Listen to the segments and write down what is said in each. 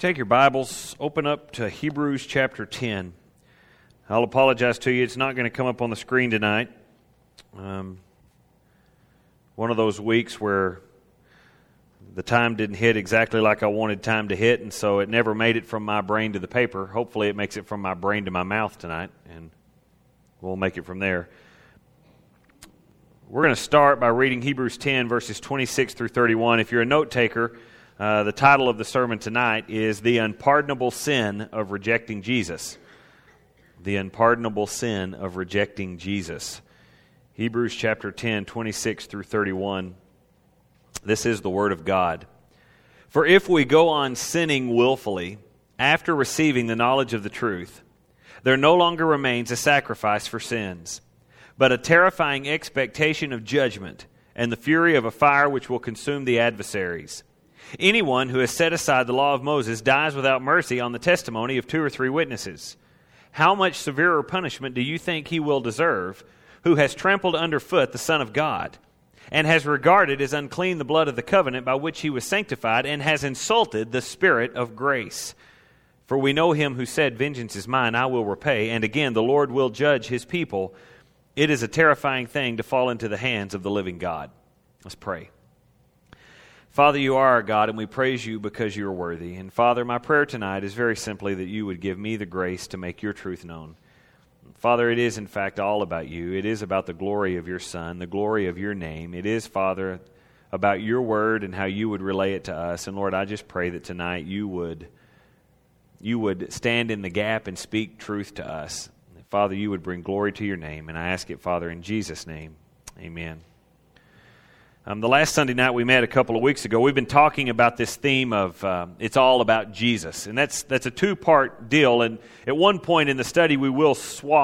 Take your Bibles, open up to Hebrews chapter 10. I'll apologize to you, it's not going to come up on the screen tonight. One of those weeks where the time didn't hit exactly like I wanted time to hit, and so it never made it from my brain to the paper. Hopefully it makes it from my brain to my mouth tonight, and we'll make it from there. We're going to start by reading Hebrews 10, verses 26 through 31. If you're a note taker, the title of the sermon tonight is The Unpardonable Sin of Rejecting Jesus. The Unpardonable Sin of Rejecting Jesus. Hebrews chapter 10, 26 through 31. This is the Word of God. For if we go on sinning willfully, after receiving the knowledge of the truth, there no longer remains a sacrifice for sins, but a terrifying expectation of judgment and the fury of a fire which will consume the adversaries. Anyone who has set aside the law of Moses dies without mercy on the testimony of 2 or 3 witnesses. How much severer punishment do you think he will deserve, who has trampled underfoot the Son of God, and has regarded as unclean the blood of the covenant by which he was sanctified, and has insulted the Spirit of grace? For we know him who said, "Vengeance is mine, I will repay," and again, "The Lord will judge his people." It is a terrifying thing to fall into the hands of the living God. Let's pray. Father, you are our God, and we praise you because you are worthy. And Father, my prayer tonight is very simply that you would give me the grace to make your truth known. Father, it is in fact all about you. It is about the glory of your Son, the glory of your name. It is, Father, about your word and how you would relay it to us. And Lord, I just pray that tonight you would stand in the gap and speak truth to us. Father, you would bring glory to your name. And I ask it, Father, in Jesus' name. Amen. The last Sunday night we met a couple of weeks ago, we've been talking about this theme of it's all about Jesus. And that's a 2-part deal. And at one point in the study, we will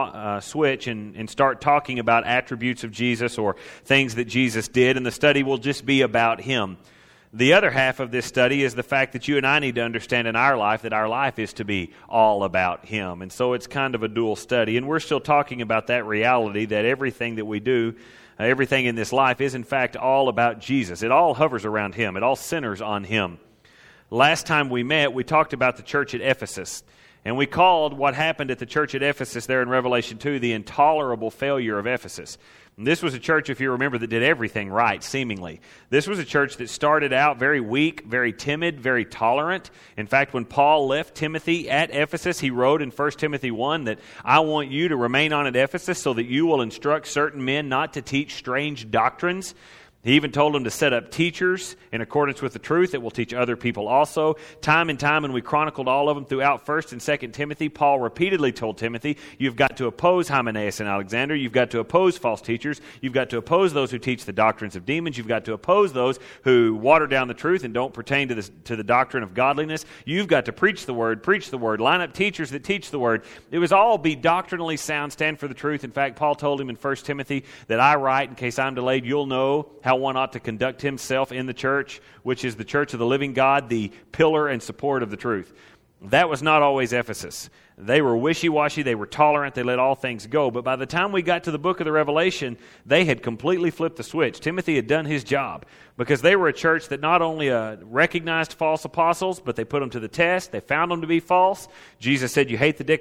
switch and start talking about attributes of Jesus or things that Jesus did. And the study will just be about him. The other half of this study is the fact that you and I need to understand in our life that our life is to be all about him. And so it's kind of a dual study. And we're still talking about that reality that everything that we do, everything in this life is in fact all about Jesus. It all hovers around him. It all centers on him. Last time we met, we talked about the church at Ephesus. And we called what happened at the church at Ephesus there in Revelation 2 the intolerable failure of Ephesus. And this was a church, if you remember, that did everything right, seemingly. This was a church that started out very weak, very timid, very tolerant. In fact, when Paul left Timothy at Ephesus, he wrote in 1 Timothy 1 that I want you to remain on at Ephesus so that you will instruct certain men not to teach strange doctrines. He even told them to set up teachers in accordance with the truth that will teach other people also. Time and time, and we chronicled all of them throughout 1 and 2 Timothy, Paul repeatedly told Timothy, you've got to oppose Hymenaeus and Alexander. You've got to oppose false teachers. You've got to oppose those who teach the doctrines of demons. You've got to oppose those who water down the truth and don't pertain to the doctrine of godliness. You've got to preach the word, line up teachers that teach the word. It was all be doctrinally sound, stand for the truth. In fact, Paul told him in 1 Timothy that I write, in case I'm delayed, you'll know how one ought to conduct himself in the church, which is the church of the living God, the pillar and support of the truth. That was not always Ephesus. They were wishy-washy, they were tolerant, they let all things go. But by the time we got to the book of the Revelation, they had completely flipped the switch. Timothy had done his job because they were a church that not only recognized false apostles, but they put them to the test. They found them to be false. Jesus said, you hate the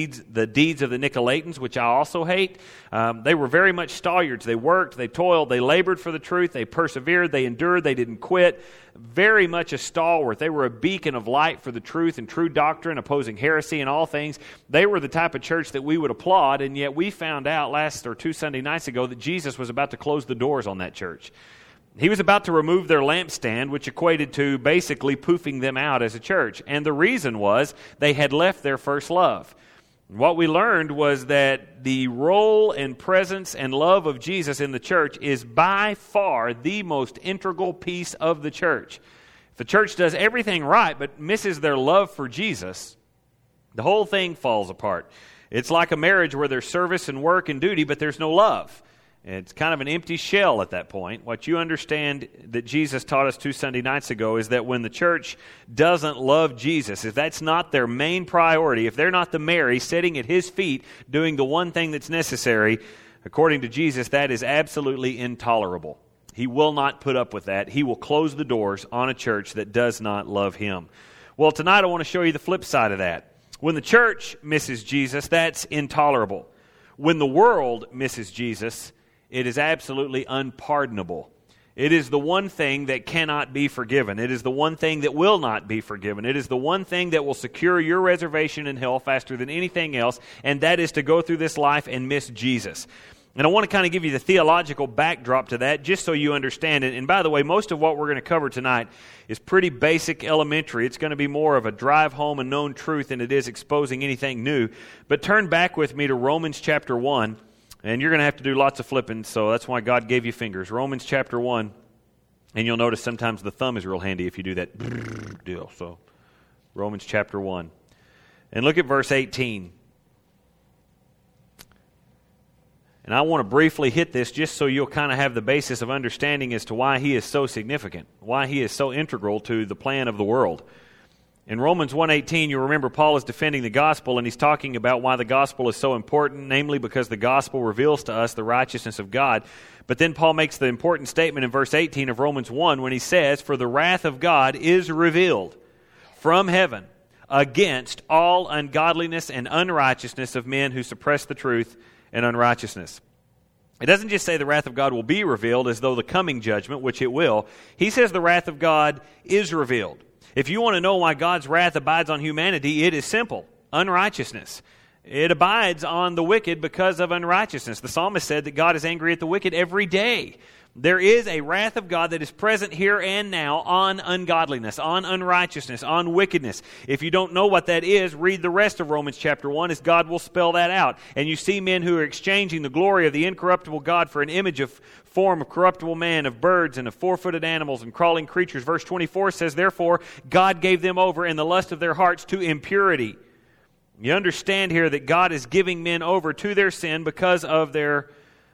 deeds of the Nicolaitans, which I also hate. They were very much stalwarts. They worked, they toiled, they labored for the truth, they persevered, they endured, they didn't quit. Very much a stalwart. They were a beacon of light for the truth and true doctrine, opposing heresy and all things. They were the type of church that we would applaud, and yet we found out 2 Sunday nights ago that Jesus was about to close the doors on that church. He was about to remove their lampstand, which equated to basically poofing them out as a church. And the reason was they had left their first love. What we learned was that the role and presence and love of Jesus in the church is by far the most integral piece of the church. If the church does everything right but misses their love for Jesus, the whole thing falls apart. It's like a marriage where there's service and work and duty, but there's no love. It's kind of an empty shell at that point. What you understand that Jesus taught us 2 Sunday nights ago is that when the church doesn't love Jesus, if that's not their main priority, if they're not the Mary sitting at his feet doing the one thing that's necessary, according to Jesus, that is absolutely intolerable. He will not put up with that. He will close the doors on a church that does not love him. Well, tonight I want to show you the flip side of that. When the church misses Jesus, that's intolerable. When the world misses Jesus, it is absolutely unpardonable. It is the one thing that cannot be forgiven. It is the one thing that will not be forgiven. It is the one thing that will secure your reservation in hell faster than anything else, and that is to go through this life and miss Jesus. And I want to kind of give you the theological backdrop to that just so you understand it. And by the way, most of what we're going to cover tonight is pretty basic, elementary. It's going to be more of a drive home a known truth than it is exposing anything new. But turn back with me to Romans chapter 1. And you're going to have to do lots of flipping, so that's why God gave you fingers. Romans chapter 1, and you'll notice sometimes the thumb is real handy if you do that deal. So, Romans chapter 1. And look at verse 18. And I want to briefly hit this just so you'll kind of have the basis of understanding as to why he is so significant, why he is so integral to the plan of the world. In Romans 1:18, you remember Paul is defending the gospel, and he's talking about why the gospel is so important, namely because the gospel reveals to us the righteousness of God. But then Paul makes the important statement in verse 18 of Romans 1 when he says, "For the wrath of God is revealed from heaven against all ungodliness and unrighteousness of men who suppress the truth and unrighteousness." It doesn't just say the wrath of God will be revealed as though the coming judgment, which it will. He says the wrath of God is revealed. If you want to know why God's wrath abides on humanity, it is simple: unrighteousness. It abides on the wicked because of unrighteousness. The psalmist said that God is angry at the wicked every day. There is a wrath of God that is present here and now on ungodliness, on unrighteousness, on wickedness. If you don't know what that is, read the rest of Romans chapter 1 as God will spell that out. And you see men who are exchanging the glory of the incorruptible God for an image of form of corruptible man, of birds, and of four-footed animals and crawling creatures. Verse 24 says, "Therefore God gave them over in the lust of their hearts to impurity." You understand here that God is giving men over to their sin because of their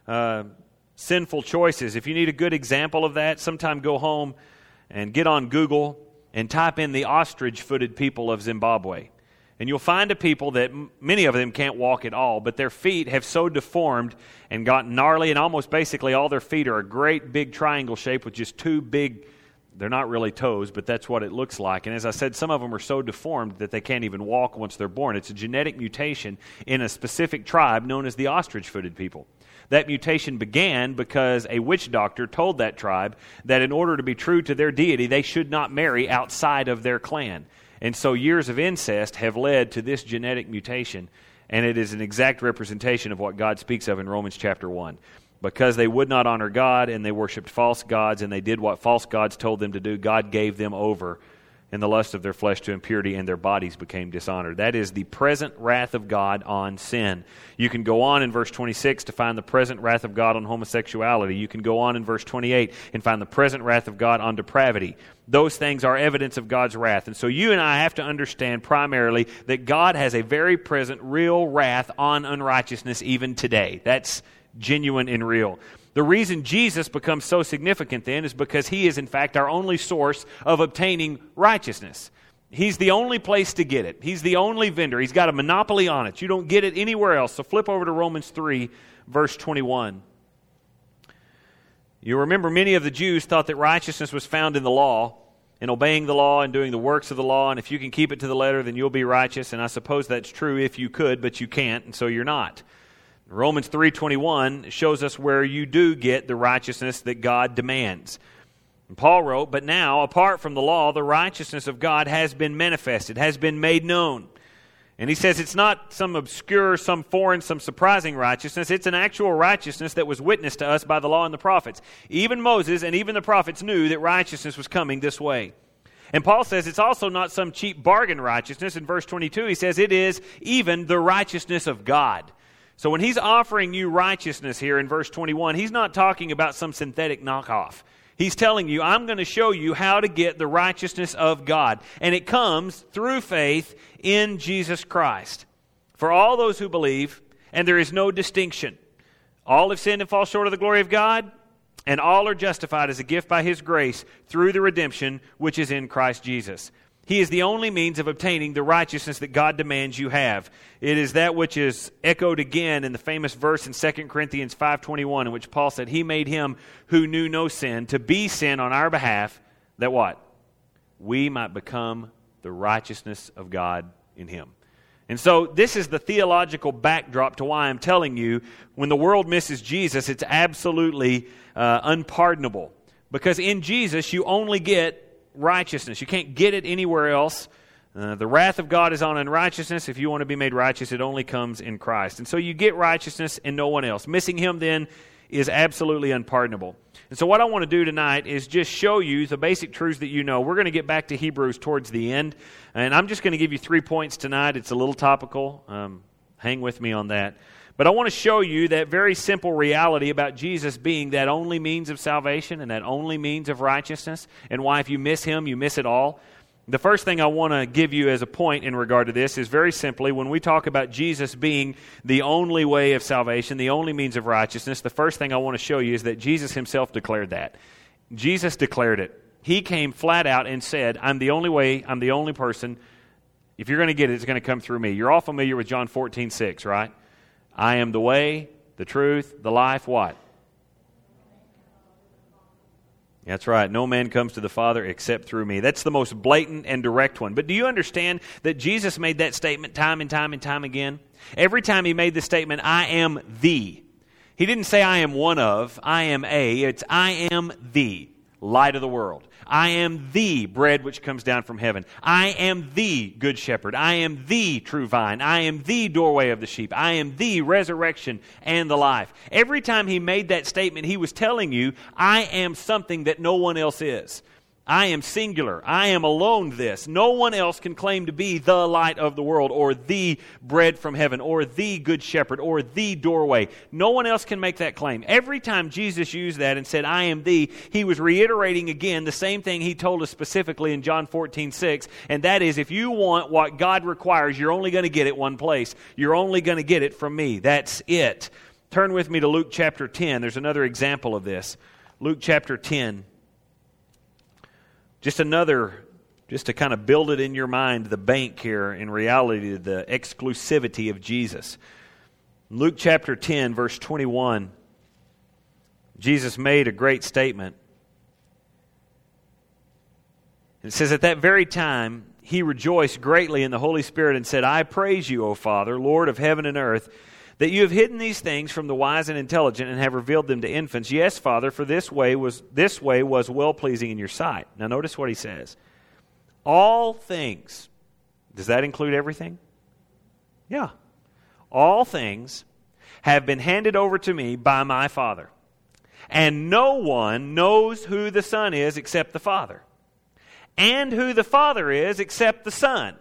sinful choices. If you need a good example of that, sometime go home and get on Google and type in the ostrich-footed people of Zimbabwe. And you'll find a people that many of them can't walk at all, but their feet have so deformed and gotten gnarly, and almost basically all their feet are a great big triangle shape with just two big, they're not really toes, but that's what it looks like. And as I said, some of them are so deformed that they can't even walk once they're born. It's a genetic mutation in a specific tribe known as the ostrich-footed people. That mutation began because a witch doctor told that tribe that in order to be true to their deity, they should not marry outside of their clan. And so years of incest have led to this genetic mutation, and it is an exact representation of what God speaks of in Romans chapter 1. Because they would not honor God, and they worshipped false gods, and they did what false gods told them to do, God gave them over in the lust of their flesh to impurity, and their bodies became dishonored. That is the present wrath of God on sin. You can go on in verse 26 to find the present wrath of God on homosexuality. You can go on in verse 28 and find the present wrath of God on depravity. Those things are evidence of God's wrath. And so you and I have to understand primarily that God has a very present, real wrath on unrighteousness even today. That's genuine and real. The reason Jesus becomes so significant then is because he is in fact our only source of obtaining righteousness. He's the only place to get it. He's the only vendor. He's got a monopoly on it. You don't get it anywhere else. So flip over to Romans 3, verse 21. You remember many of the Jews thought that righteousness was found in the law, in obeying the law and doing the works of the law, and if you can keep it to the letter, then you'll be righteous. And I suppose that's true if you could, but you can't, and so you're not. Romans 3:21 shows us where you do get the righteousness that God demands. And Paul wrote, "But now, apart from the law, the righteousness of God has been manifested, has been made known." And he says it's not some obscure, some foreign, some surprising righteousness. It's an actual righteousness that was witnessed to us by the law and the prophets. Even Moses and even the prophets knew that righteousness was coming this way. And Paul says it's also not some cheap bargain righteousness. In verse 22, he says it is even the righteousness of God. So when he's offering you righteousness here in verse 21, he's not talking about some synthetic knockoff. He's telling you, I'm going to show you how to get the righteousness of God. And it comes through faith in Jesus Christ. For all those who believe, and there is no distinction. All have sinned and fall short of the glory of God, and all are justified as a gift by His grace through the redemption which is in Christ Jesus. He is the only means of obtaining the righteousness that God demands you have. It is that which is echoed again in the famous verse in 2 Corinthians 5:21, in which Paul said, He made Him who knew no sin to be sin on our behalf, that what? We might become the righteousness of God in him. And so this is the theological backdrop to why I'm telling you, when the world misses Jesus, it's absolutely unpardonable. Because in Jesus, you only get righteousness. You can't get it anywhere else. The wrath of God is on unrighteousness. If you want to be made righteous, it only comes in Christ. And so you get righteousness in no one else. Missing him then is absolutely unpardonable. And so what I want to do tonight is just show you the basic truths that you know. We're going to get back to Hebrews towards the end. And I'm just going to give you 3 points tonight. It's a little topical. Hang with me on that. But I want to show you that very simple reality about Jesus being that only means of salvation and that only means of righteousness, and why if you miss him, you miss it all. The first thing I want to give you as a point in regard to this is very simply, when we talk about Jesus being the only way of salvation, the only means of righteousness, the first thing I want to show you is that Jesus himself declared that. Jesus declared it. He came flat out and said, I'm the only way, I'm the only person. If you're going to get it, it's going to come through me. You're all familiar with John 14:6, right? I am the way, the truth, the life, what? That's right. No man comes to the Father except through me. That's the most blatant and direct one. But do you understand that Jesus made that statement time and time and time again? Every time he made the statement, I am the. He didn't say I am one of, I am a. It's I am the light of the world. I am the bread which comes down from heaven. I am the good shepherd. I am the true vine. I am the doorway of the sheep. I am the resurrection and the life. Every time he made that statement, he was telling you, I am something that no one else is. I am singular. I am alone this. No one else can claim to be the light of the world, or the bread from heaven, or the good shepherd, or the doorway. No one else can make that claim. Every time Jesus used that and said, I am the, he was reiterating again the same thing he told us specifically in John 14:6, and that is, if you want what God requires, you're only going to get it one place. You're only going to get it from me. That's it. Turn with me to Luke chapter 10. There's another example of this. Luke chapter 10. Just to kind of build it in your mind, the bank here, in reality, the exclusivity of Jesus. Luke chapter 10, verse 21, Jesus made a great statement. It says, at that very time, he rejoiced greatly in the Holy Spirit and said, I praise you, O Father, Lord of heaven and earth, that you have hidden these things from the wise and intelligent and have revealed them to infants. Yes, Father, for this way was well-pleasing in your sight. Now notice what he says. All things. Does that include everything? Yeah. All things have been handed over to me by my Father. And no one knows who the Son is except the Father. And who the Father is except the Son.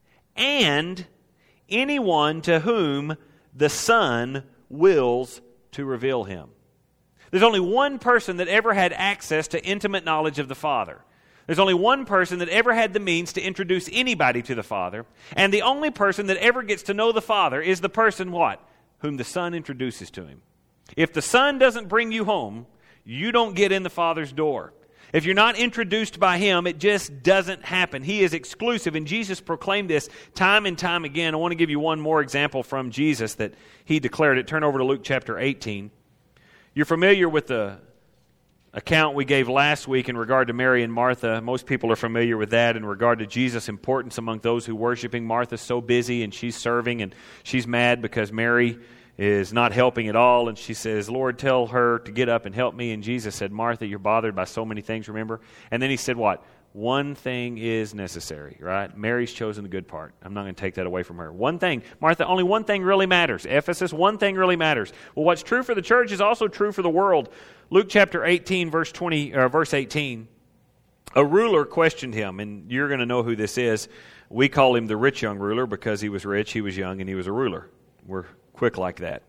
And anyone to whom the Son wills to reveal him. There's only one person that ever had access to intimate knowledge of the Father. There's only one person that ever had the means to introduce anybody to the Father. And the only person that ever gets to know the Father is the person, what? Whom the Son introduces to him. If the Son doesn't bring you home, you don't get in the Father's door. If you're not introduced by him, it just doesn't happen. He is exclusive, and Jesus proclaimed this time and time again. I want to give you one more example from Jesus that he declared it. Turn over to Luke chapter 18. You're familiar with the account we gave last week in regard to Mary and Martha. Most people are familiar with that in regard to Jesus' importance among those who worshiping. Martha's so busy, and she's serving, and she's mad because Mary is not helping at all, and she says, Lord, tell her to get up and help me. And Jesus said, Martha, you're bothered by so many things, remember? And then he said what? One thing is necessary, right? Mary's chosen the good part. I'm not going to take that away from her. One thing. Martha, only one thing really matters. Ephesus, one thing really matters. Well, what's true for the church is also true for the world. Luke chapter 18, verse 18. A ruler questioned him, and you're going to know who this is. We call him the rich young ruler because he was rich, he was young, and he was a ruler. We're quick like that.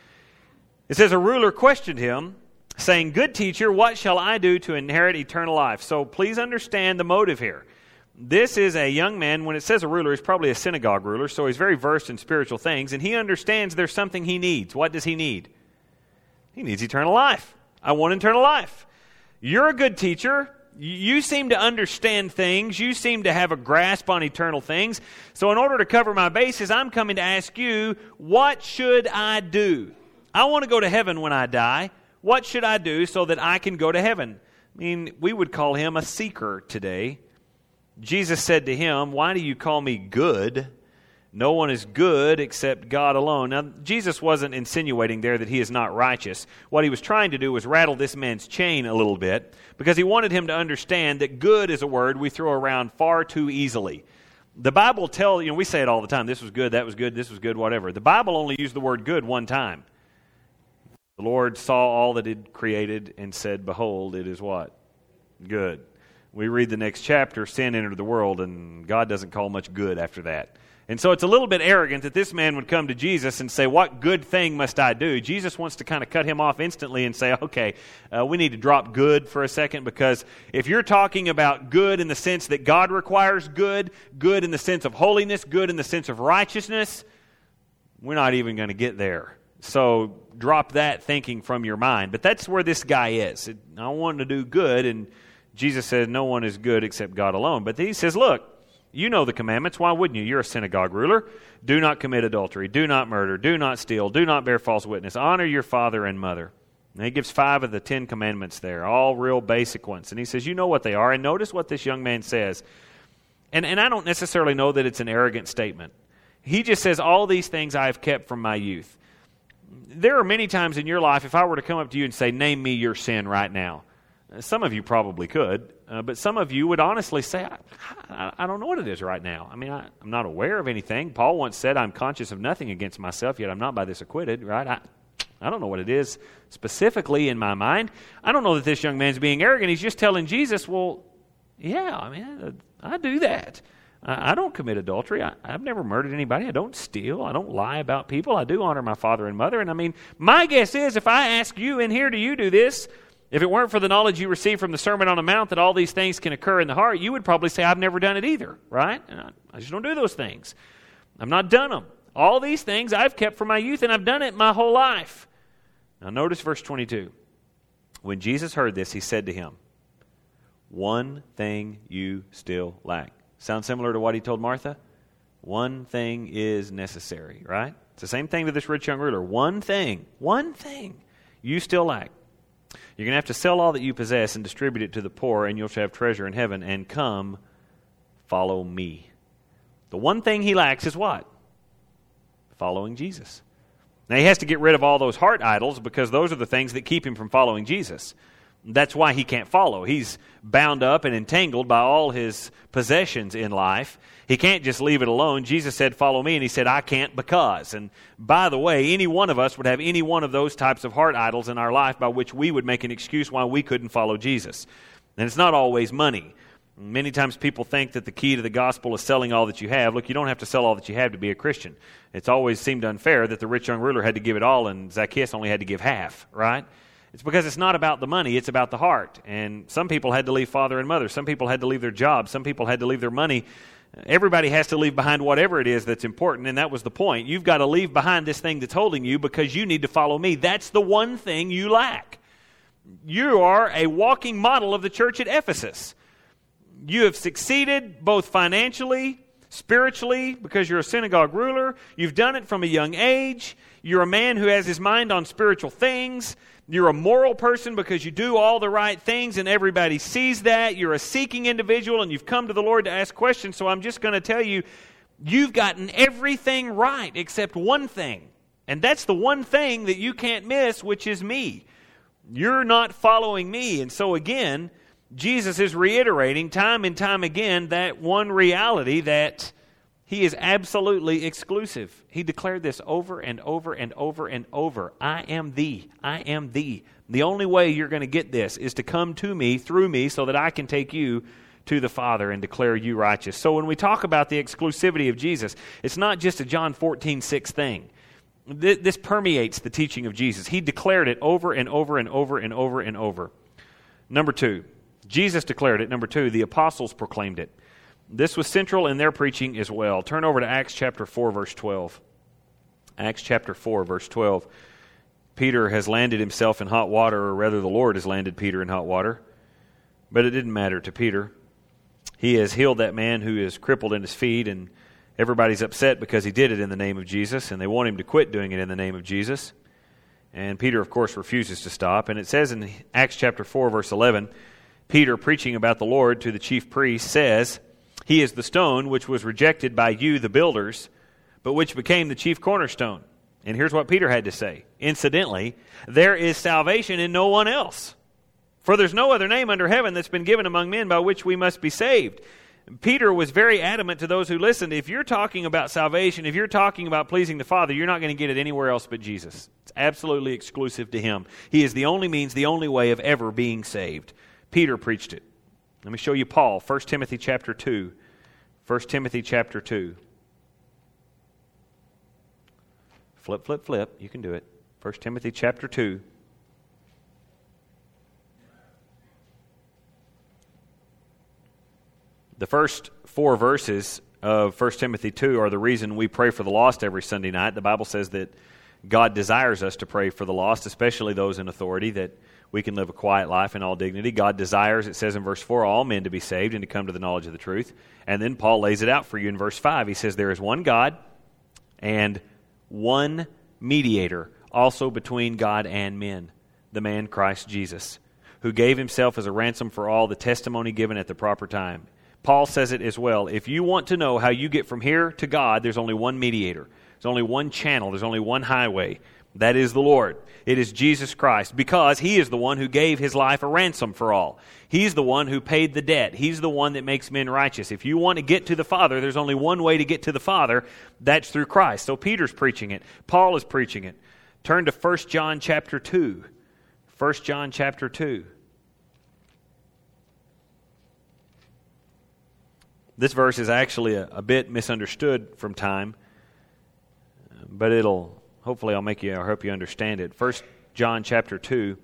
It says, a ruler questioned him, saying, good teacher, what shall I do to inherit eternal life? So please understand the motive here. This is a young man. When it says a ruler, he's probably a synagogue ruler, so he's very versed in spiritual things, and he understands there's something he needs. What does he need? He needs eternal life. I want eternal life. You're a good teacher. You seem to understand things. You seem to have a grasp on eternal things. So in order to cover my bases, I'm coming to ask you, what should I do? I want to go to heaven when I die. What should I do so that I can go to heaven? I mean, we would call him a seeker today. Jesus said to him, "Why do you call me good? No one is good except God alone." Now, Jesus wasn't insinuating there that he is not righteous. What he was trying to do was rattle this man's chain a little bit, because he wanted him to understand that good is a word we throw around far too easily. The Bible tells, we say it all the time, this was good, that was good, this was good, whatever. The Bible only used the word good one time. The Lord saw all that it created and said, "Behold, it is" what? Good. We read the next chapter, sin entered the world, and God doesn't call much good after that. And so it's a little bit arrogant that this man would come to Jesus and say, "What good thing must I do?" Jesus wants to kind of cut him off instantly and say, "Okay, we need to drop good for a second, because if you're talking about good in the sense that God requires good, good in the sense of holiness, good in the sense of righteousness, we're not even going to get there. So drop that thinking from your mind." But that's where this guy is. I want to do good, and Jesus said, "No one is good except God alone." But then he says, "Look, you know the commandments. Why wouldn't you? You're a synagogue ruler. Do not commit adultery. Do not murder. Do not steal. Do not bear false witness. Honor your father and mother." And he gives 5 of the 10 commandments there, all real basic ones. And he says, you know what they are. And notice what this young man says. And I don't necessarily know that it's an arrogant statement. He just says, "All these things I have kept from my youth." There are many times in your life, if I were to come up to you and say, "Name me your sin right now," some of you probably could, but some of you would honestly say, I don't know what it is right now. I mean, I'm not aware of anything. Paul once said, "I'm conscious of nothing against myself, yet I'm not by this acquitted," right? I don't know what it is specifically in my mind. I don't know that this young man's being arrogant. He's just telling Jesus, well, yeah, I mean, I do that. I don't commit adultery. I've never murdered anybody. I don't steal. I don't lie about people. I do honor my father and mother. And I mean, my guess is if I ask you in here, do you do this? If it weren't for the knowledge you received from the Sermon on the Mount that all these things can occur in the heart, you would probably say, "I've never done it either," right? I just don't do those things. I've not done them. All these things I've kept from my youth, and I've done it my whole life. Now notice verse 22. When Jesus heard this, he said to him, "One thing you still lack." Sound similar to what he told Martha? One thing is necessary, right? It's the same thing to this rich young ruler. One thing you still lack. You're going to have to sell all that you possess and distribute it to the poor, and you'll have treasure in heaven, and come, follow me. The one thing he lacks is what? Following Jesus. Now, he has to get rid of all those heart idols, because those are the things that keep him from following Jesus. That's why he can't follow. He's bound up and entangled by all his possessions in life. He can't just leave it alone. Jesus said, "Follow me," and he said, "I can't because." And by the way, any one of us would have any one of those types of heart idols in our life by which we would make an excuse why we couldn't follow Jesus. And it's not always money. Many times people think that the key to the gospel is selling all that you have. Look, you don't have to sell all that you have to be a Christian. It's always seemed unfair that the rich young ruler had to give it all and Zacchaeus only had to give half, right? It's because it's not about the money, it's about the heart. And some people had to leave father and mother. Some people had to leave their jobs. Some people had to leave their money. Everybody has to leave behind whatever it is that's important, and that was the point. You've got to leave behind this thing that's holding you because you need to follow me. That's the one thing you lack. You are a walking model of the church at Ephesus. You have succeeded both financially, spiritually, because you're a synagogue ruler. You've done it from a young age. You're a man who has his mind on spiritual things. You're a moral person because you do all the right things and everybody sees that. You're a seeking individual and you've come to the Lord to ask questions. So I'm just going to tell you, you've gotten everything right except one thing. And that's the one thing that you can't miss, which is me. You're not following me. And so again, Jesus is reiterating time and time again that one reality that He is absolutely exclusive. He declared this over and over and over and over. I am thee. I am thee. The only way you're going to get this is to come to me, through me, so that I can take you to the Father and declare you righteous. So when we talk about the exclusivity of Jesus, it's not just a John 14:6 thing. This permeates the teaching of Jesus. He declared it over and over and over and over and over. Number 2, Jesus declared it. Number 2, the apostles proclaimed it. This was central in their preaching as well. Turn over to Acts chapter 4, verse 12. Acts chapter 4, verse 12. Peter has landed himself in hot water, or rather the Lord has landed Peter in hot water. But it didn't matter to Peter. He has healed that man who is crippled in his feet, and everybody's upset because he did it in the name of Jesus, and they want him to quit doing it in the name of Jesus. And Peter, of course, refuses to stop. And it says in Acts chapter 4, verse 11, Peter, preaching about the Lord to the chief priests, says, He is the stone which was rejected by you, the builders, but which became the chief cornerstone. And here's what Peter had to say. Incidentally, there is salvation in no one else. For there's no other name under heaven that's been given among men by which we must be saved. Peter was very adamant to those who listened. If you're talking about salvation, if you're talking about pleasing the Father, you're not going to get it anywhere else but Jesus. It's absolutely exclusive to Him. He is the only means, the only way of ever being saved. Peter preached it. Let me show you Paul, 1 Timothy chapter 2. 1 Timothy chapter 2. Flip, flip, flip. You can do it. 1 Timothy chapter 2. The first 4 verses of 1 Timothy 2 are the reason we pray for the lost every Sunday night. The Bible says that God desires us to pray for the lost, especially those in authority, that we can live a quiet life in all dignity. God desires, it says in verse 4, all men to be saved and to come to the knowledge of the truth. And then Paul lays it out for you in verse 5. He says, there is one God and one mediator also between God and men, the man Christ Jesus, who gave Himself as a ransom for all, the testimony given at the proper time. Paul says it as well. If you want to know how you get from here to God, there's only one mediator. There's only one channel. There's only one highway. That is the Lord. It is Jesus Christ, because He is the one who gave His life a ransom for all. He's the one who paid the debt. He's the one that makes men righteous. If you want to get to the Father, there's only one way to get to the Father. That's through Christ. So Peter's preaching it. Paul is preaching it. Turn to 1 John chapter 2. 1 John chapter 2. This verse is actually a bit misunderstood from time, but hopefully I'll help you understand it. 1 John chapter 2.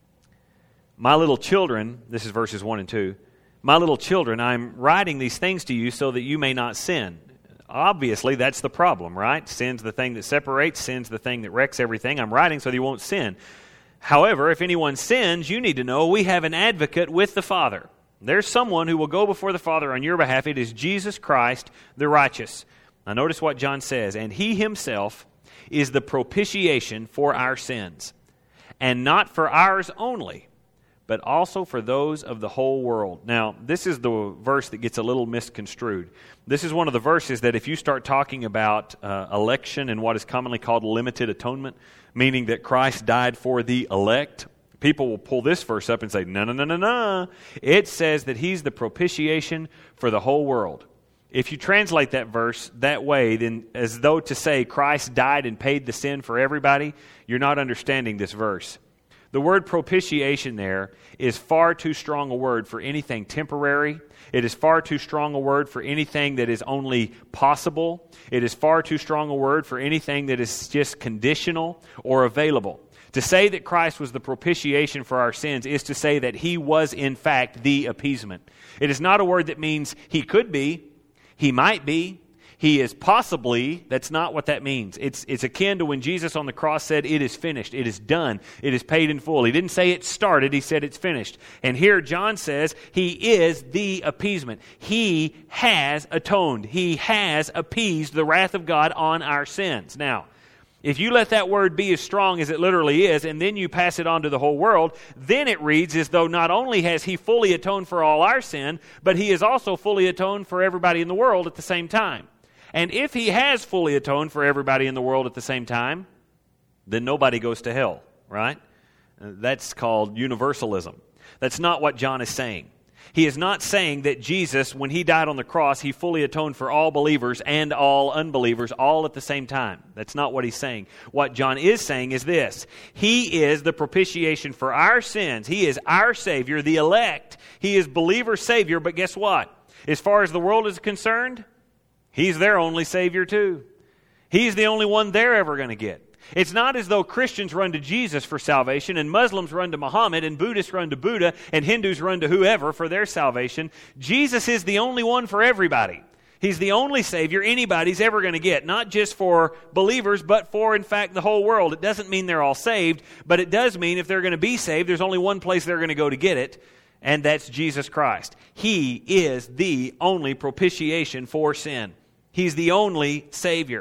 My little children, this is verses 1 and 2. My little children, I'm writing these things to you so that you may not sin. Obviously, that's the problem, right? Sin's the thing that separates. Sin's the thing that wrecks everything. I'm writing so that you won't sin. However, if anyone sins, you need to know we have an advocate with the Father. There's someone who will go before the Father on your behalf. It is Jesus Christ, the righteous. Now notice what John says. And He Himself is the propitiation for our sins, and not for ours only, but also for those of the whole world. Now, this is the verse that gets a little misconstrued. This is one of the verses that if you start talking about election and what is commonly called limited atonement, meaning that Christ died for the elect, people will pull this verse up and say, no, no, no, no, no. It says that He's the propitiation for the whole world. If you translate that verse that way, then as though to say Christ died and paid the sin for everybody, you're not understanding this verse. The word propitiation there is far too strong a word for anything temporary. It is far too strong a word for anything that is only possible. It is far too strong a word for anything that is just conditional or available. To say that Christ was the propitiation for our sins is to say that He was in fact the appeasement. It is not a word that means He could be, He might be, He is possibly. That's not what that means. It's akin to when Jesus on the cross said, it is finished, it is done, it is paid in full. He didn't say it started, He said it's finished. And here John says He is the appeasement. He has atoned. He has appeased the wrath of God on our sins. Now, if you let that word be as strong as it literally is, and then you pass it on to the whole world, then it reads as though not only has He fully atoned for all our sin, but He has also fully atoned for everybody in the world at the same time. And if He has fully atoned for everybody in the world at the same time, then nobody goes to hell, right? That's called universalism. That's not what John is saying. He is not saying that Jesus, when He died on the cross, He fully atoned for all believers and all unbelievers all at the same time. That's not what He's saying. What John is saying is this. He is the propitiation for our sins. He is our Savior, the elect. He is believer Savior, but guess what? As far as the world is concerned, He's their only Savior too. He's the only one they're ever going to get. It's not as though Christians run to Jesus for salvation and Muslims run to Muhammad and Buddhists run to Buddha and Hindus run to whoever for their salvation. Jesus is the only one for everybody. He's the only Savior anybody's ever going to get, not just for believers, but for, in fact, the whole world. It doesn't mean they're all saved, but it does mean if they're going to be saved, there's only one place they're going to go to get it, and that's Jesus Christ. He is the only propitiation for sin. He's the only Savior.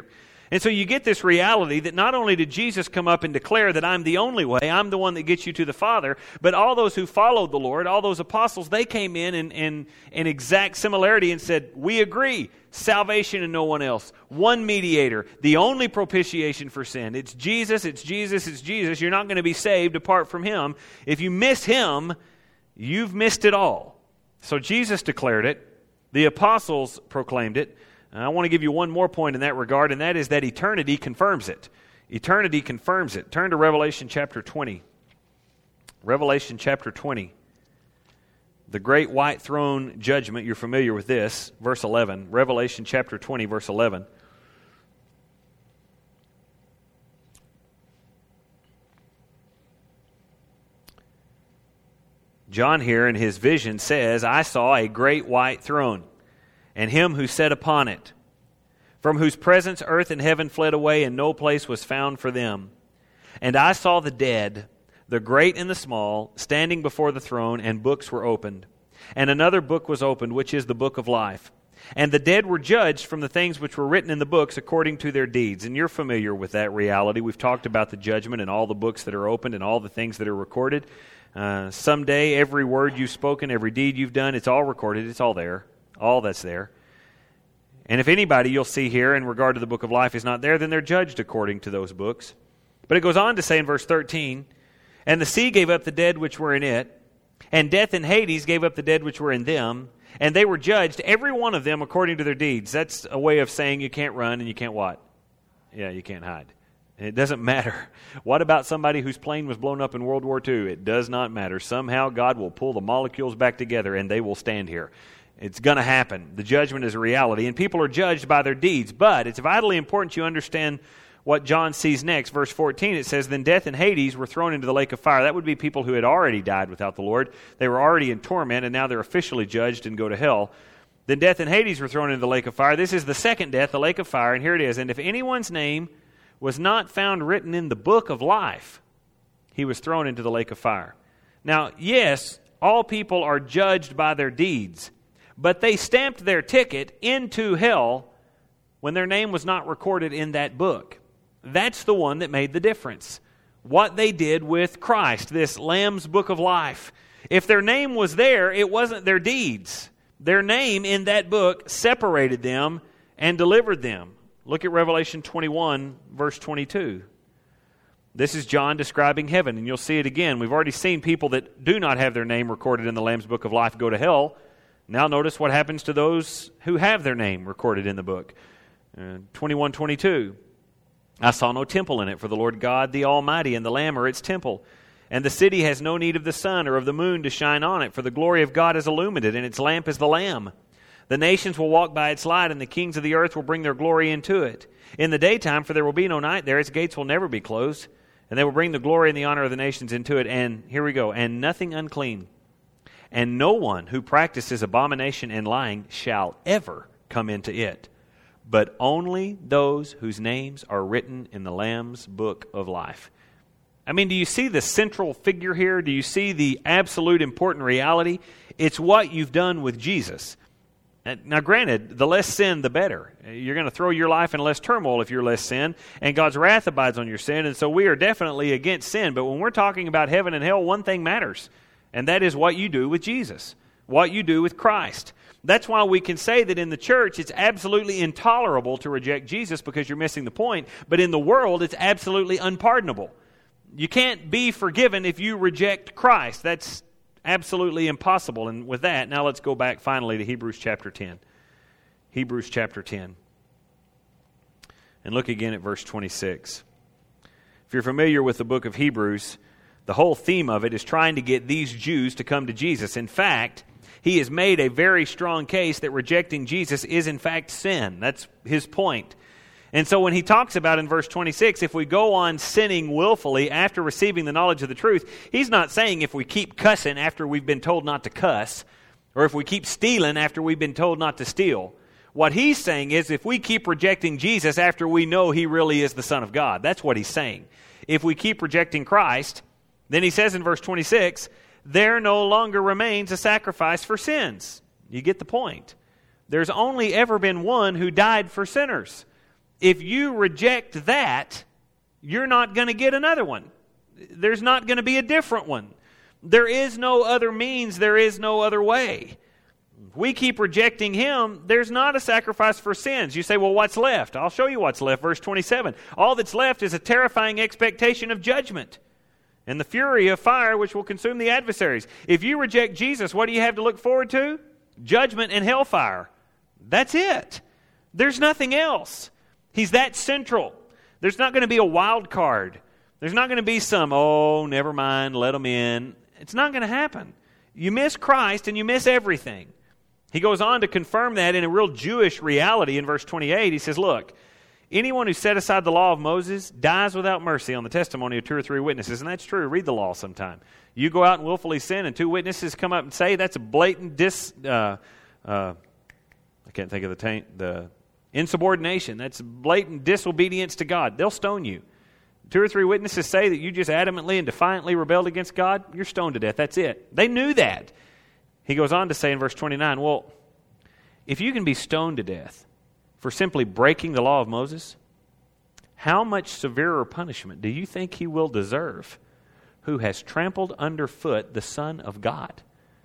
And so you get this reality that not only did Jesus come up and declare that I'm the only way, I'm the one that gets you to the Father, but all those who followed the Lord, all those apostles, they came in exact similarity and said, we agree, salvation and no one else. One mediator, the only propitiation for sin. It's Jesus, it's Jesus, it's Jesus. You're not going to be saved apart from Him. If you miss Him, you've missed it all. So Jesus declared it. The apostles proclaimed it. I want to give you one more point in that regard, and that is that eternity confirms it. Eternity confirms it. Turn to Revelation chapter 20. Revelation chapter 20. The great white throne judgment, you're familiar with this. Verse 11. Revelation chapter 20, verse 11. John here in his vision says, I saw a great white throne, and Him who sat upon it, from whose presence earth and heaven fled away, and no place was found for them. And I saw the dead, the great and the small, standing before the throne, and books were opened. And another book was opened, which is the book of life. And the dead were judged from the things which were written in the books according to their deeds. And you're familiar with that reality. We've talked about the judgment and all the books that are opened and all the things that are recorded. Someday, every word you've spoken, every deed you've done, it's all recorded. It's all there. All that's there. And if anybody you'll see here in regard to the book of life is not there, then they're judged according to those books. But it goes on to say in verse 13, and the sea gave up the dead which were in it, and death and Hades gave up the dead which were in them, and they were judged, every one of them according to their deeds. That's a way of saying you can't run and you can't what? Yeah, you can't hide. It doesn't matter. What about somebody whose plane was blown up in World War II? It does not matter. Somehow God will pull the molecules back together and they will stand here. It's going to happen. The judgment is a reality, and people are judged by their deeds. But it's vitally important you understand what John sees next. Verse 14, it says, then death and Hades were thrown into the lake of fire. That would be people who had already died without the Lord. They were already in torment, and now they're officially judged and go to hell. Then death and Hades were thrown into the lake of fire. This is the second death, the lake of fire, and here it is. And if anyone's name was not found written in the book of life, he was thrown into the lake of fire. Now, yes, all people are judged by their deeds, but they stamped their ticket into hell when their name was not recorded in that book. That's the one that made the difference. What they did with Christ, this Lamb's book of life. If their name was there, it wasn't their deeds. Their name in that book separated them and delivered them. Look at Revelation 21, verse 22. This is John describing heaven, and you'll see it again. We've already seen people that do not have their name recorded in the Lamb's book of life go to hell. Now notice what happens to those who have their name recorded in the book. 21:22. I saw no temple in it, for the Lord God, the Almighty, and the Lamb are its temple. And the city has no need of the sun or of the moon to shine on it, for the glory of God has illumined it, and its lamp is the Lamb. The nations will walk by its light, and the kings of the earth will bring their glory into it. In the daytime, for there will be no night there, its gates will never be closed. And they will bring the glory and the honor of the nations into it. And here we go. And nothing unclean, and no one who practices abomination and lying shall ever come into it, but only those whose names are written in the Lamb's book of life. I mean, do you see the central figure here? Do you see the absolute important reality? It's what you've done with Jesus. Now, granted, the less sin, the better. You're going to throw your life in less turmoil if you're less sin, and God's wrath abides on your sin, and so we are definitely against sin. But when we're talking about heaven and hell, one thing matters, and that is what you do with Jesus, what you do with Christ. That's why we can say that in the church it's absolutely intolerable to reject Jesus because you're missing the point, but in the world it's absolutely unpardonable. You can't be forgiven if you reject Christ. That's absolutely impossible. And with that, now let's go back finally to Hebrews chapter 10. Hebrews chapter 10. And look again at verse 26. If you're familiar with the book of Hebrews, the whole theme of it is trying to get these Jews to come to Jesus. In fact, he has made a very strong case that rejecting Jesus is in fact sin. That's his point. And so when he talks about in verse 26, if we go on sinning willfully after receiving the knowledge of the truth, he's not saying if we keep cussing after we've been told not to cuss, or if we keep stealing after we've been told not to steal. What he's saying is if we keep rejecting Jesus after we know he really is the Son of God. That's what he's saying. If we keep rejecting Christ, then he says in verse 26, there no longer remains a sacrifice for sins. You get the point. There's only ever been one who died for sinners. If you reject that, you're not going to get another one. There's not going to be a different one. There is no other means. There is no other way. We keep rejecting Him. There's not a sacrifice for sins. You say, well, what's left? I'll show you what's left. Verse 27. All that's left is a terrifying expectation of judgment and the fury of fire which will consume the adversaries. If you reject Jesus, what do you have to look forward to? Judgment and hellfire. That's it. There's nothing else. He's that central. There's not going to be a wild card. There's not going to be some, oh, never mind, let them in. It's not going to happen. You miss Christ and you miss everything. He goes on to confirm that in a real Jewish reality in verse 28. He says, look, anyone who set aside the law of Moses dies without mercy on the testimony of 2 or 3 witnesses. And that's true. Read the law sometime. You go out and willfully sin and 2 witnesses come up and say that's a blatant I can't think of the insubordination. That's blatant disobedience to God. They'll stone you. 2 or 3 witnesses say that you just adamantly and defiantly rebelled against God, you're stoned to death. That's it. They knew that. He goes on to say in verse 29, well, if you can be stoned to death for simply breaking the law of Moses, how much severer punishment do you think he will deserve who has trampled underfoot the Son of God?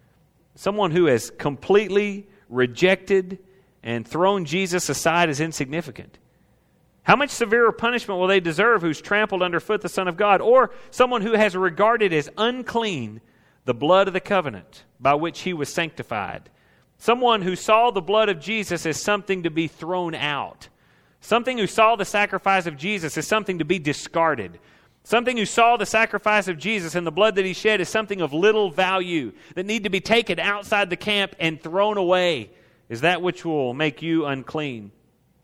Someone who has completely rejected and thrown Jesus aside as insignificant. How much severer punishment will they deserve who's trampled underfoot the Son of God? Or someone who has regarded as unclean the blood of the covenant by which he was sanctified. Someone who saw the blood of Jesus as something to be thrown out. Something who saw the sacrifice of Jesus as something to be discarded. Something who saw the sacrifice of Jesus and the blood that he shed as something of little value that need to be taken outside the camp and thrown away. Is that which will make you unclean?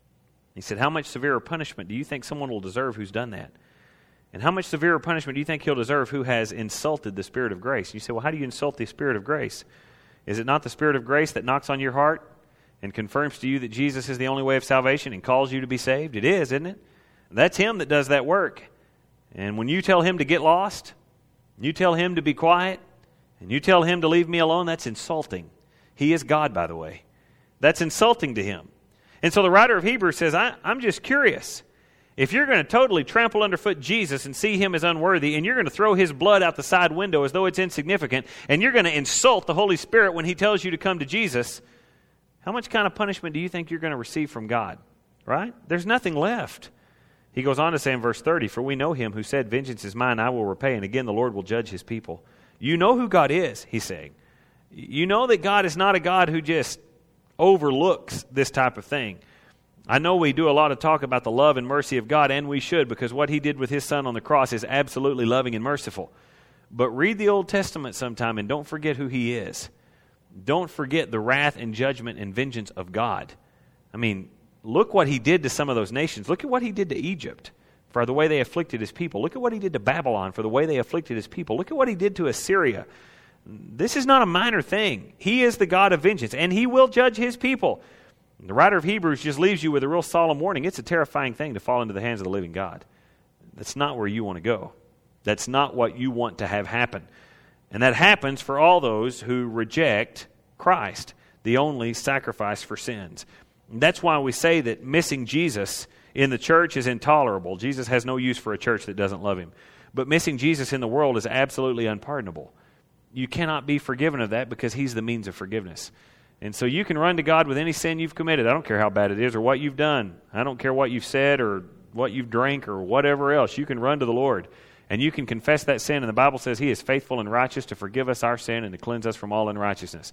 He said, how much severer punishment do you think someone will deserve who's done that? And how much severer punishment do you think he'll deserve who has insulted the Spirit of grace? You say, well, how do you insult the Spirit of grace? Is it not the Spirit of grace that knocks on your heart and confirms to you that Jesus is the only way of salvation and calls you to be saved? It is, isn't it? That's Him that does that work. And when you tell Him to get lost, you tell Him to be quiet, and you tell Him to leave me alone, that's insulting. He is God, by the way. That's insulting to Him. And so the writer of Hebrews says, I'm just curious. If you're going to totally trample underfoot Jesus and see Him as unworthy, and you're going to throw His blood out the side window as though it's insignificant, and you're going to insult the Holy Spirit when He tells you to come to Jesus, how much kind of punishment do you think you're going to receive from God? Right? There's nothing left. He goes on to say in verse 30, for we know Him who said, vengeance is mine, I will repay, and again the Lord will judge His people. You know who God is, he's saying. You know that God is not a God who just overlooks this type of thing. I know we do a lot of talk about the love and mercy of God, and we should, because what He did with His Son on the cross is absolutely loving and merciful. But read the Old Testament sometime and don't forget who He is. Don't forget the wrath and judgment and vengeance of God. I mean, look what He did to some of those nations. Look at what He did to Egypt for the way they afflicted His people. Look at what He did to Babylon for the way they afflicted His people. Look at what He did to Assyria. This is not a minor thing. He is the God of vengeance, and He will judge His people. The writer of Hebrews just leaves you with a real solemn warning. It's a terrifying thing to fall into the hands of the living God. That's not where you want to go. That's not what you want to have happen. And that happens for all those who reject Christ, the only sacrifice for sins. And that's why we say that missing Jesus in the church is intolerable. Jesus has no use for a church that doesn't love Him. But missing Jesus in the world is absolutely unpardonable. You cannot be forgiven of that because He's the means of forgiveness. And so you can run to God with any sin you've committed. I don't care how bad it is or what you've done. I don't care what you've said or what you've drank or whatever else. You can run to the Lord and you can confess that sin. And the Bible says He is faithful and righteous to forgive us our sin and to cleanse us from all unrighteousness.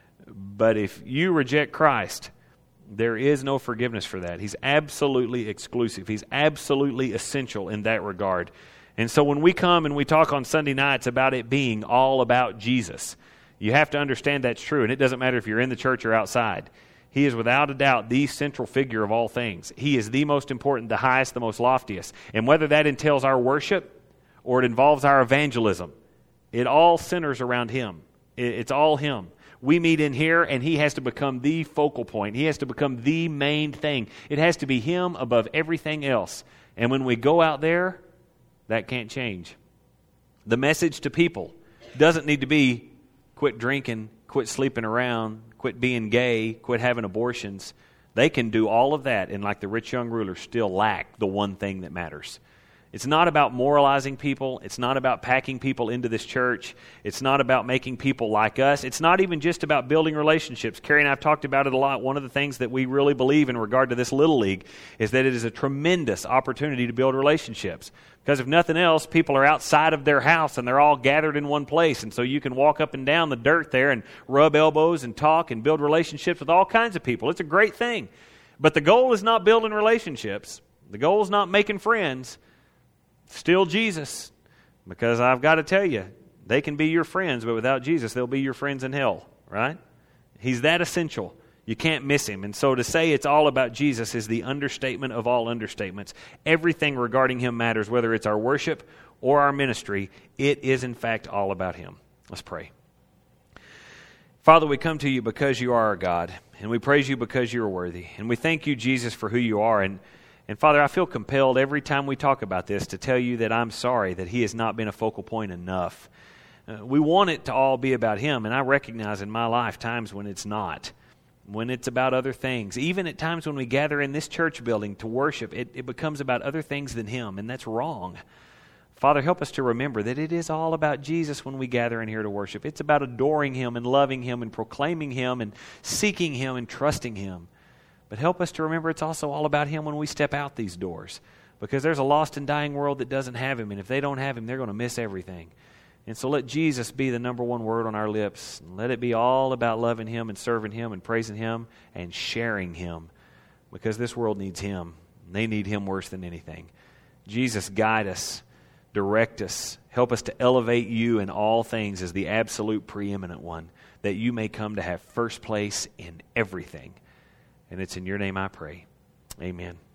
But if you reject Christ, there is no forgiveness for that. He's absolutely exclusive. He's absolutely essential in that regard. And so when we come and we talk on Sunday nights about it being all about Jesus, you have to understand that's true, and it doesn't matter if you're in the church or outside. He is without a doubt the central figure of all things. He is the most important, the highest, the most loftiest. And whether that entails our worship or it involves our evangelism, it all centers around Him. It's all Him. We meet in here, and He has to become the focal point. He has to become the main thing. It has to be Him above everything else. And when we go out there, that can't change. The message to people doesn't need to be quit drinking, quit sleeping around, quit being gay, quit having abortions. They can do all of that and, like the rich young ruler, still lack the one thing that matters. It's not about moralizing people. It's not about packing people into this church. It's not about making people like us. It's not even just about building relationships. Carrie and I have talked about it a lot. One of the things that we really believe in regard to this Little League is that it is a tremendous opportunity to build relationships. Because if nothing else, people are outside of their house and they're all gathered in one place. And so you can walk up and down the dirt there and rub elbows and talk and build relationships with all kinds of people. It's a great thing. But the goal is not building relationships. The goal is not making friends. Still Jesus, because I've got to tell you, they can be your friends, but without Jesus, they'll be your friends in hell, right? He's that essential. You can't miss him. And so to say it's all about Jesus is the understatement of all understatements. Everything regarding him matters, whether it's our worship or our ministry. It is, in fact, all about him. Let's pray. Father, we come to you because you are our God, and we praise you because you are worthy. And we thank you, Jesus, for who you are. And Father, I feel compelled every time we talk about this to tell you that I'm sorry that he has not been a focal point enough. We want it to all be about him, and I recognize in my life times when it's not, when it's about other things. Even at times when we gather in this church building to worship, it becomes about other things than him, and that's wrong. Father, help us to remember that it is all about Jesus when we gather in here to worship. It's about adoring him and loving him and proclaiming him and seeking him and trusting him. But help us to remember it's also all about him when we step out these doors. Because there's a lost and dying world that doesn't have him. And if they don't have him, they're going to miss everything. And so let Jesus be the number one word on our lips. And let it be all about loving him and serving him and praising him and sharing him. Because this world needs him. They need him worse than anything. Jesus, guide us. Direct us. Help us to elevate you in all things as the absolute preeminent one. That you may come to have first place in everything. And it's in your name I pray. Amen.